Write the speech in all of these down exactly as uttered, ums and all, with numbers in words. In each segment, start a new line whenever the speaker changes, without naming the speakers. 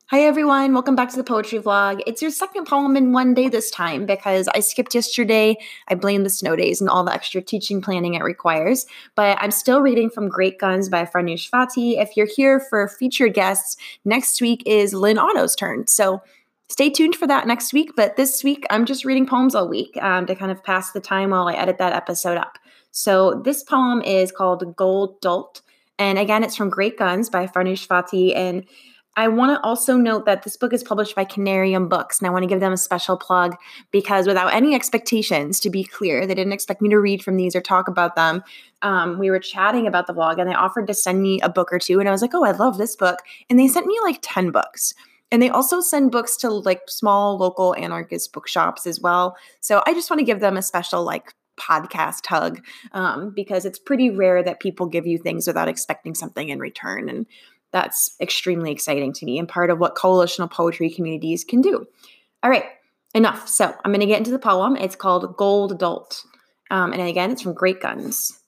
Hi everyone, welcome back to the poetry vlog. It's your second poem in one day this time because I skipped yesterday. I blame the snow days and all the extra teaching planning it requires. But I'm still reading from Great Guns by Farnoosh Fatih. If you're here for featured guests, next week is Lynn Otto's turn. So stay tuned for that next week. But this week, I'm just reading poems all week um, to kind of pass the time while I edit that episode up. So this poem is called Gold Dolt. And again, it's from Great Guns by Farnoosh Fatih. And I want to also note that this book is published by Canarium Books, and I want to give them a special plug because without any expectations, to be clear, they didn't expect me to read from these or talk about them. Um, we were chatting about the vlog, and they offered to send me a book or two, and I was like, oh, I love this book. And they sent me like ten books. And they also send books to like small local anarchist bookshops as well. So I just want to give them a special like podcast hug um, because it's pretty rare that people give you things without expecting something in return. And that's extremely exciting to me and part of what coalitional poetry communities can do. All right, enough. So I'm going to get into the poem. It's called Gold Dolt. Um, and again, it's from Great Guns.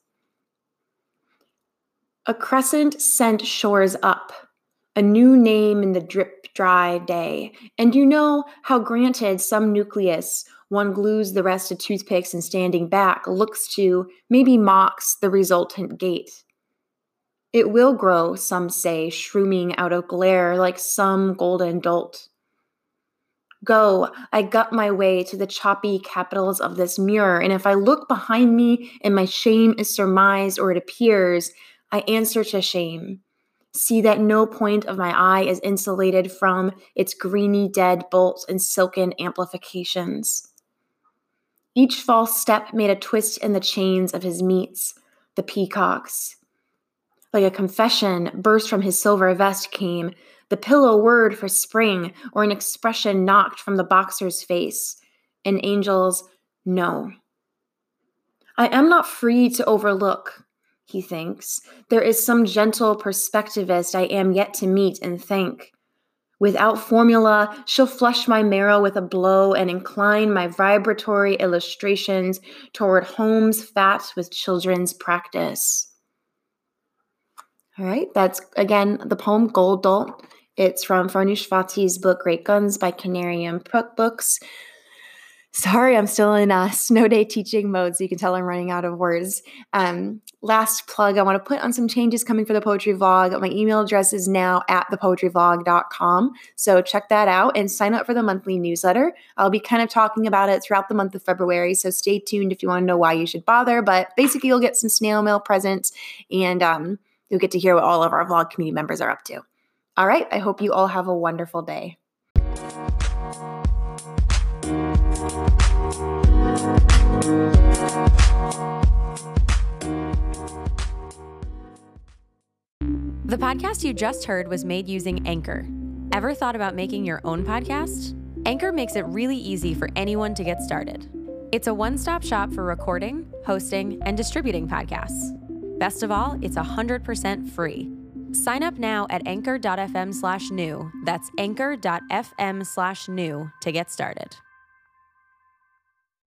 A crescent sent shores up, a new name in the drip dry day. And you know how granted some nucleus, one glues the rest to toothpicks and standing back, looks to, maybe mocks the resultant gate. It will grow, some say, shrooming out of glare like some golden dolt. Go, I gut my way to the choppy capitals of this mirror, and if I look behind me and my shame is surmised or it appears, I answer to shame. See that no point of my eye is insulated from its greeny dead bolts and silken amplifications. Each false step made a twist in the chains of his meats, the peacocks. Like a confession burst from his silver vest came, the pillow word for spring, or an expression knocked from the boxer's face. An angel's no. I am not free to overlook, he thinks. There is some gentle perspectivist I am yet to meet and thank. Without formula, she'll flush my marrow with a blow and incline my vibratory illustrations toward homes fat with children's practice. All right, that's, again, the poem Gold Dolt. It's from Farnoosh Fatih's book, Great Guns by Canarium Books. Sorry, I'm still in a snow day teaching mode, so you can tell I'm running out of words. Um, last plug, I want to put on some changes coming for the poetry vlog. My email address is now at the poetry vlog dot com, so check that out and sign up for the monthly newsletter. I'll be kind of talking about it throughout the month of February, so stay tuned if you want to know why you should bother. But basically, you'll get some snail mail presents and um, you'll get to hear what all of our vlog community members are up to. All right, I hope you all have a wonderful day.
The podcast you just heard was made using Anchor. Ever thought about making your own podcast? Anchor makes it really easy for anyone to get started. It's a one-stop shop for recording, hosting, and distributing podcasts. Best of all, it's one hundred percent free. Sign up now at anchor dot f m slash new. That's anchor dot f m slash new to get started.